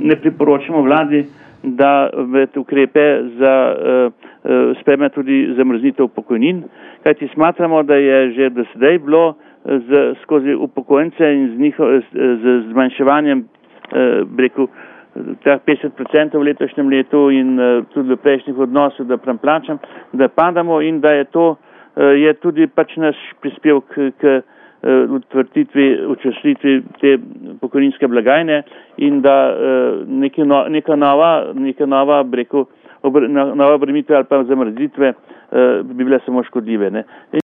ne priporočamo vladi, da med ukrepe sprejme tudi zamrznitev pokojnin, kajti smatramo, da je že do sedaj bilo skozi upokojence in z zmanjševanjem, teh 50% v letošnjem letu in tudi v prejšnjih odnosov, da plačam, da padamo in da je tudi pač naš prispevek k učvrstitvi te pokojninske blagajne in da neka nova obremenitev ali pa zamrznitve bi bile samo škodljive, ne.